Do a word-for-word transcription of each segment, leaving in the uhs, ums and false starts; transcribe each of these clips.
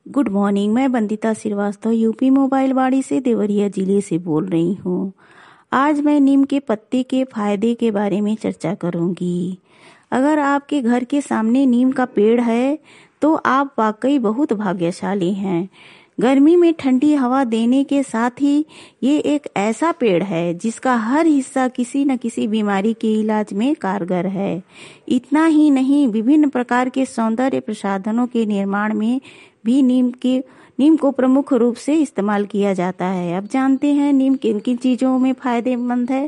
Good morning. मैं Bandita Srivastava UP mobile बाड़ी से देवरिया जिले से बोल रही हूँ। आज मैं नीम के पत्ते के फायदे के बारे में चर्चा करूंगी। अगर आपके घर के सामने नीम का पेड़ है तो आप वाकई बहुत भाग्यशाली हैं। गर्मी में ठंडी हवा देने के साथ ही ये एक ऐसा पेड़ है जिसका हर हिस्सा किसी न किसी बीमारी के इलाज में कारगर है। इतना ही नहीं, विभिन्न प्रकार के सौंदर्य प्रसाधनों के निर्माण में भी नीम के नीम को प्रमुख रूप से इस्तेमाल किया जाता है। अब जानते हैं नीम किन किन चीजों में फायदेमंद है।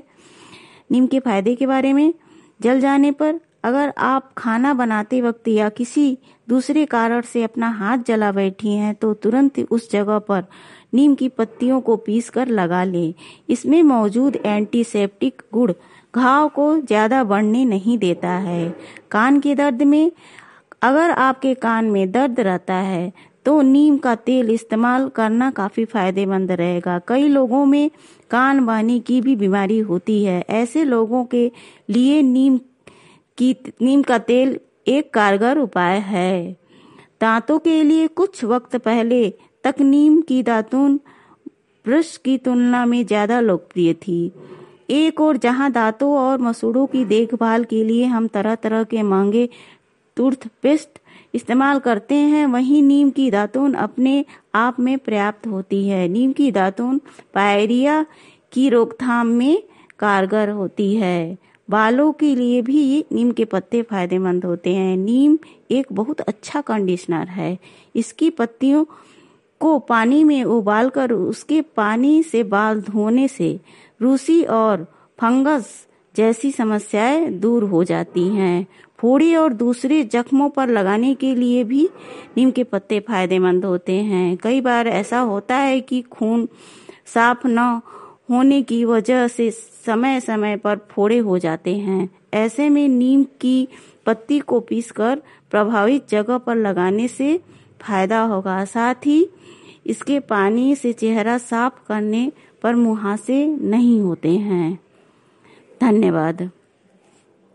नीम के फायदे के बारे में। जल जाने पर, अगर आप खाना बनाते वक्त या किसी दूसरे कारण से अपना हाथ जला बैठी हैं तो तुरंत उस जगह पर नीम की पत्तियों को पीसकर लगा लें। इसमें मौजूद एंटीसेप्टिक गुण घाव को ज्यादा बढ़ने नहीं देता है। कान के दर्द में, अगर आपके कान में दर्द रहता है तो नीम का तेल इस्तेमाल करना काफी फायदेमंद रहेगा। कई लोगों में कान बहने की भी बीमारी होती है। ऐसे लोगों के लिए नीम की नीम का तेल एक कारगर उपाय है। दांतों के लिए कुछ वक्त पहले तक नीम की दातुन ब्रश की तुलना में ज्यादा लोकप्रिय थी। एक और जहां दांतों और मसूड़ों की देखभाल के लिए हम तरह तरह के महंगे टूथपेस्ट इस्तेमाल करते हैं, वहीं नीम की दातुन अपने आप में पर्याप्त होती है। नीम की दातुन पायरिया की रोकथाम में कारगर होती है। बालों के लिए भी ये नीम के पत्ते फायदेमंद होते हैं। नीम एक बहुत अच्छा कंडीशनर है। इसकी पत्तियों को पानी में उबालकर उसके पानी से बाल धोने से रूसी और फंगस जैसी समस्याएं दूर हो जाती हैं। फोड़ी और दूसरे जख्मों पर लगाने के लिए भी नीम के पत्ते फायदेमंद होते हैं। कई बार ऐसा होता है कि खून साफ न होने की वजह से समय समय पर फोड़े हो जाते हैं। ऐसे में नीम की पत्ती को पीसकर प्रभावित जगह पर लगाने से फायदा होगा। साथ ही इसके पानी से चेहरा साफ करने पर मुहासे नहीं होते हैं। धन्यवाद।